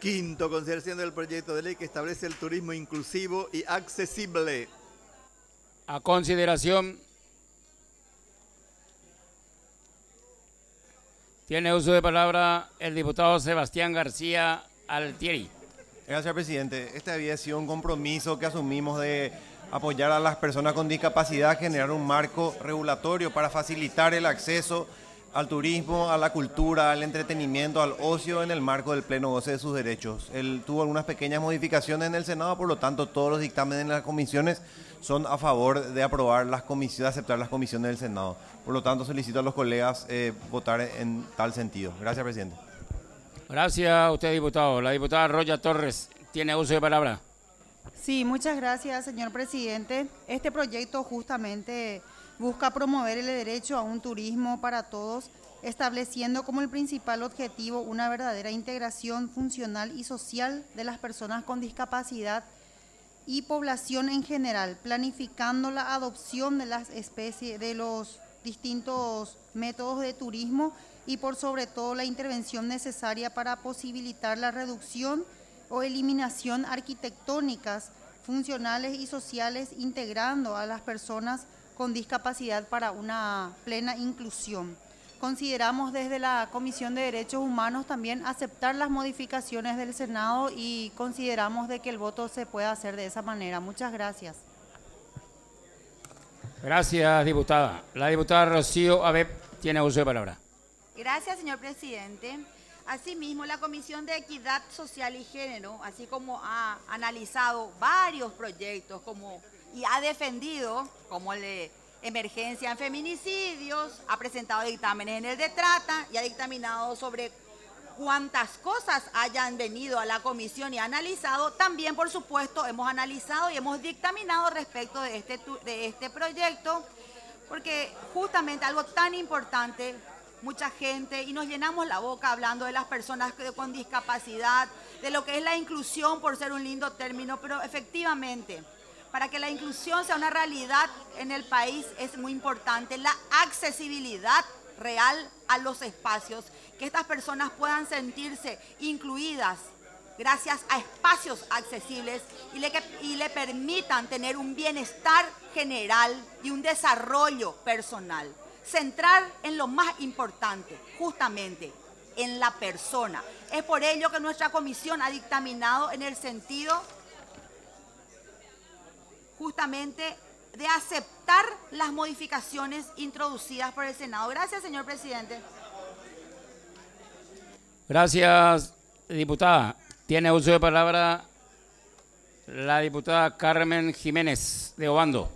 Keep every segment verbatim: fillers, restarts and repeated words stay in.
Quinto, consideración del proyecto de ley que establece el turismo inclusivo y accesible. A consideración. Tiene uso de palabra el diputado Sebastián García Altieri. Gracias, presidente. Este había sido un compromiso que asumimos de apoyar a las personas con discapacidad, generar un marco regulatorio para facilitar el acceso al turismo, a la cultura, al entretenimiento, al ocio en el marco del pleno goce de sus derechos. Él tuvo algunas pequeñas modificaciones en el Senado, por lo tanto todos los dictámenes en las comisiones son a favor de aprobar las comisiones, de aceptar las comisiones del Senado. Por lo tanto solicito a los colegas eh, votar en tal sentido. Gracias, presidente. Gracias a usted, diputado. La diputada Roya Torres tiene uso de palabra. Sí, muchas gracias, señor presidente. Este proyecto justamente busca promover el derecho a un turismo para todos, estableciendo como el principal objetivo una verdadera integración funcional y social de las personas con discapacidad y población en general, planificando la adopción de las especies, de los distintos métodos de turismo y por sobre todo la intervención necesaria para posibilitar la reducción o eliminación arquitectónicas, funcionales y sociales, integrando a las personas con discapacidad para una plena inclusión. Consideramos desde la Comisión de Derechos Humanos también aceptar las modificaciones del Senado y consideramos de que el voto se pueda hacer de esa manera. Muchas gracias. Gracias, diputada. La diputada Rocío Abeb tiene uso de palabra. Gracias, señor presidente. Asimismo, la Comisión de Equidad Social y Género, así como ha analizado varios proyectos como, y ha defendido, como el de emergencia en feminicidios, ha presentado dictámenes en el de trata y ha dictaminado sobre cuántas cosas hayan venido a la comisión y ha analizado. También, por supuesto, hemos analizado y hemos dictaminado respecto de este, de este proyecto, porque justamente algo tan importante, mucha gente, y nos llenamos la boca hablando de las personas con discapacidad, de lo que es la inclusión por ser un lindo término, pero efectivamente, para que la inclusión sea una realidad en el país es muy importante la accesibilidad real a los espacios, que estas personas puedan sentirse incluidas gracias a espacios accesibles y le, y le permitan tener un bienestar general y un desarrollo personal. Centrar en lo más importante, justamente en la persona. Es por ello que nuestra comisión ha dictaminado en el sentido justamente de aceptar las modificaciones introducidas por el Senado. Gracias, señor presidente. Gracias, diputada. Tiene uso de palabra la diputada Carmen Jiménez de Obando.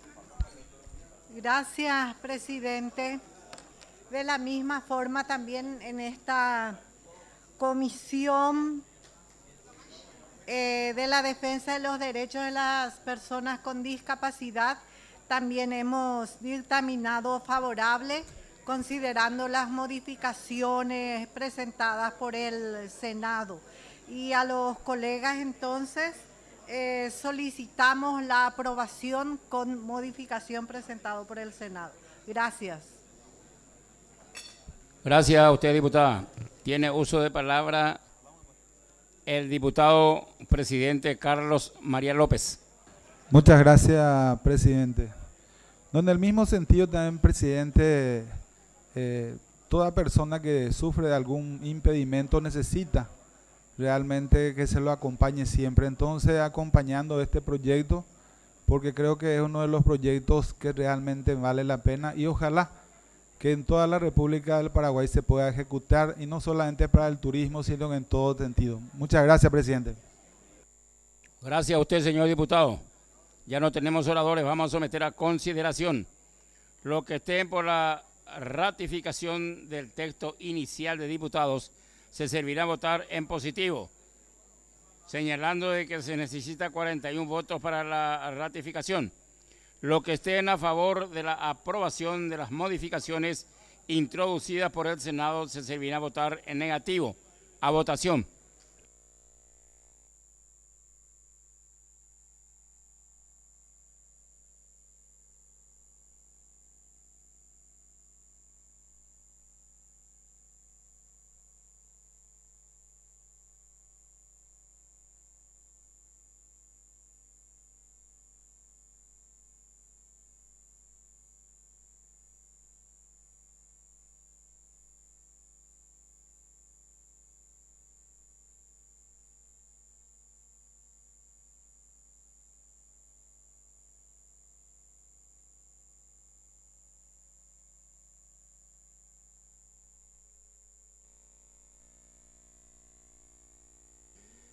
Gracias, presidente. De la misma forma, también en esta comisión eh, de la defensa de los derechos de las personas con discapacidad, también hemos dictaminado favorable, considerando las modificaciones presentadas por el Senado. Y a los colegas, entonces, Eh, solicitamos la aprobación con modificación presentado por el Senado. Gracias. Gracias a usted, diputada. Tiene uso de palabra el diputado presidente Carlos María López. Muchas gracias, presidente. No, en el mismo sentido también, presidente, eh, toda persona que sufre de algún impedimento necesita realmente que se lo acompañe siempre. Entonces, acompañando este proyecto, porque creo que es uno de los proyectos que realmente vale la pena y ojalá que en toda la República del Paraguay se pueda ejecutar y no solamente para el turismo, sino en todo sentido. Muchas gracias, presidente. Gracias a usted, señor diputado. Ya no tenemos oradores, vamos a someter a consideración lo que estén por la ratificación del texto inicial de diputados. Se servirá a votar en positivo, señalando de que se necesita cuarenta y uno votos para la ratificación. Los que estén a favor de la aprobación de las modificaciones introducidas por el Senado se servirá a votar en negativo. A votación.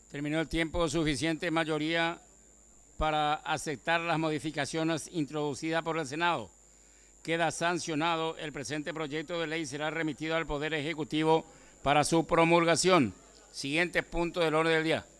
Terminó el tiempo suficiente mayoría para aceptar las modificaciones introducidas por el Senado. Queda sancionado. El presente proyecto de ley será remitido al Poder Ejecutivo para su promulgación. Siguiente punto del orden del día.